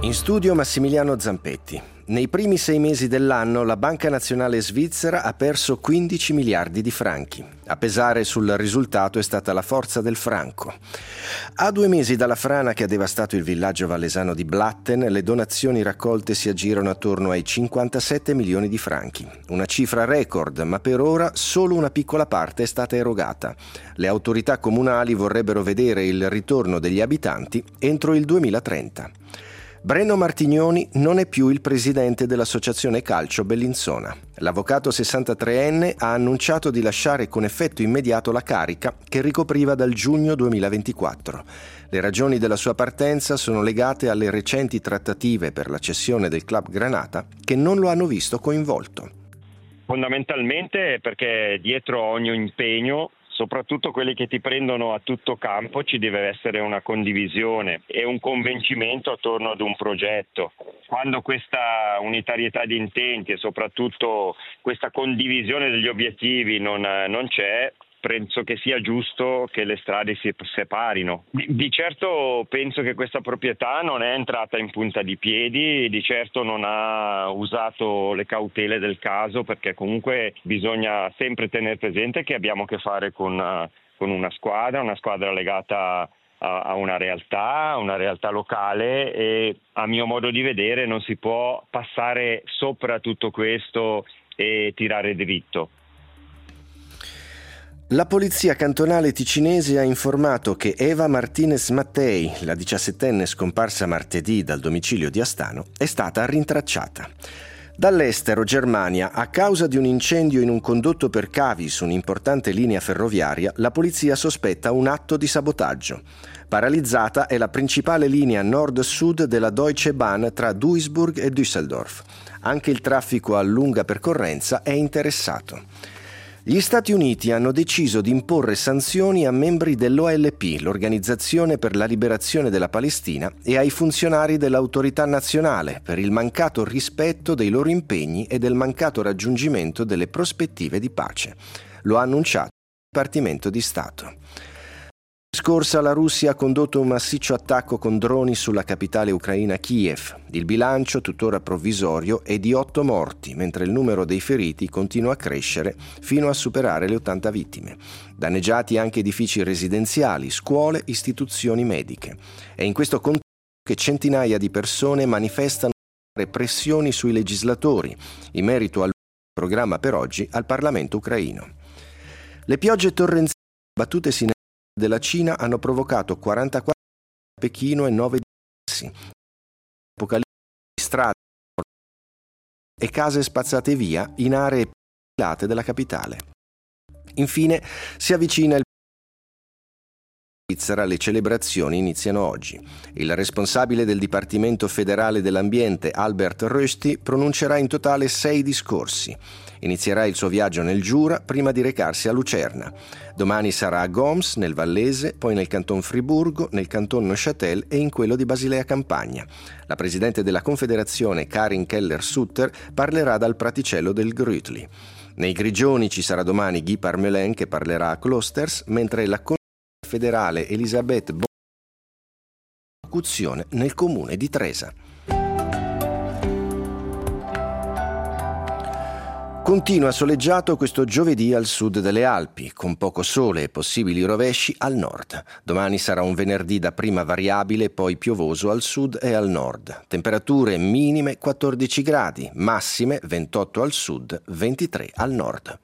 In studio Massimiliano Zampetti. Nei primi 6 mesi dell'anno la Banca Nazionale Svizzera ha perso 15 miliardi di franchi. A pesare sul risultato è stata la forza del franco. A 2 mesi dalla frana che ha devastato il villaggio vallesano di Blatten, le donazioni raccolte si aggirano attorno ai 57 milioni di franchi. Una cifra record, ma per ora solo una piccola parte è stata erogata. Le autorità comunali vorrebbero vedere il ritorno degli abitanti entro il 2030. Brenno Martignoni non è più il presidente dell'Associazione Calcio Bellinzona. L'avvocato 63enne ha annunciato di lasciare con effetto immediato la carica che ricopriva dal giugno 2024. Le ragioni della sua partenza sono legate alle recenti trattative per la cessione del club Granata che non lo hanno visto coinvolto. Fondamentalmente perché dietro ogni impegno, soprattutto quelli che ti prendono a tutto campo, ci deve essere una condivisione e un convincimento attorno ad un progetto. Quando questa unitarietà di intenti e soprattutto questa condivisione degli obiettivi non c'è, penso che sia giusto che le strade si separino. Di certo penso che questa proprietà non è entrata in punta di piedi, di certo non ha usato le cautele del caso, perché comunque bisogna sempre tenere presente che abbiamo a che fare con una squadra legata a una realtà locale, e a mio modo di vedere non si può passare sopra tutto questo e tirare dritto. La polizia cantonale ticinese ha informato che Eva Martinez Mattei, la 17enne scomparsa martedì dal domicilio di Astano, è stata rintracciata. Dall'estero, Germania, a causa di un incendio in un condotto per cavi su un'importante linea ferroviaria, la polizia sospetta un atto di sabotaggio. Paralizzata è la principale linea nord-sud della Deutsche Bahn tra Duisburg e Düsseldorf. Anche il traffico a lunga percorrenza è interessato. Gli Stati Uniti hanno deciso di imporre sanzioni a membri dell'OLP, l'Organizzazione per la Liberazione della Palestina, e ai funzionari dell'autorità nazionale per il mancato rispetto dei loro impegni e del mancato raggiungimento delle prospettive di pace. Lo ha annunciato il Dipartimento di Stato. Scorsa la Russia ha condotto un massiccio attacco con droni sulla capitale ucraina Kiev. Il bilancio, tuttora provvisorio, è di 8 morti, mentre il numero dei feriti continua a crescere fino a superare le 80 vittime. Danneggiati anche edifici residenziali, scuole, istituzioni mediche. È in questo contesto che centinaia di persone manifestano pressioni sui legislatori in merito al programma per oggi al Parlamento ucraino. Le piogge torrenziali battutesi della Cina hanno provocato 44 a Pechino e 9 decessi, apocalissi di strade e case spazzate via in aree popolate della capitale. Infine si avvicina il Svizzera, le celebrazioni iniziano oggi. Il responsabile del Dipartimento federale dell'ambiente, Albert Rösti, pronuncerà in totale 6 discorsi. Inizierà il suo viaggio nel Giura prima di recarsi a Lucerna. Domani sarà a Goms, nel Vallese, poi nel canton Friburgo, nel canton Neuchâtel e in quello di Basilea Campagna. La presidente della Confederazione, Karin Keller-Sutter, parlerà dal praticello del Grütli. Nei Grigioni ci sarà domani Guy Parmelin che parlerà a Klosters, mentre la federale Elisabeth Bocuzione nel comune di Tresa. Continua soleggiato questo giovedì al sud delle Alpi, con poco sole e possibili rovesci al nord. Domani sarà un venerdì da prima variabile, poi piovoso al sud e al nord. Temperature minime 14 gradi, massime 28 al sud, 23 al nord.